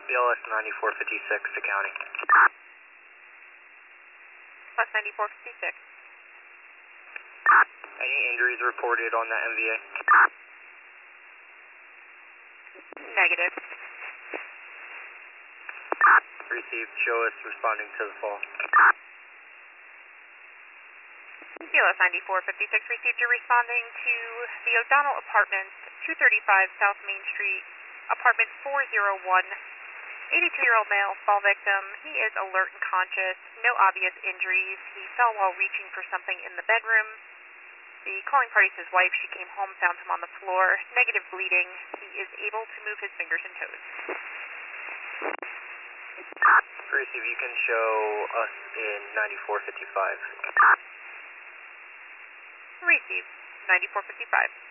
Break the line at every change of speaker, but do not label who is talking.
BLS 9456 to county.
Plus 9456.
Any injuries reported on that MVA?
Negative.
Received. Show us responding to the fall.
BLS 9456 received. You're responding to the O'Donnell Apartments, 235 South Main Street, apartment 401. 82-year-old male, fall victim. He is alert and conscious. No obvious injuries. He fell while reaching for something in the bedroom. The calling party is his wife. She came home, found him on the floor. Negative bleeding. He is able to move his fingers and toes.
Receive. You can show us in 9455.
Receive. 9455.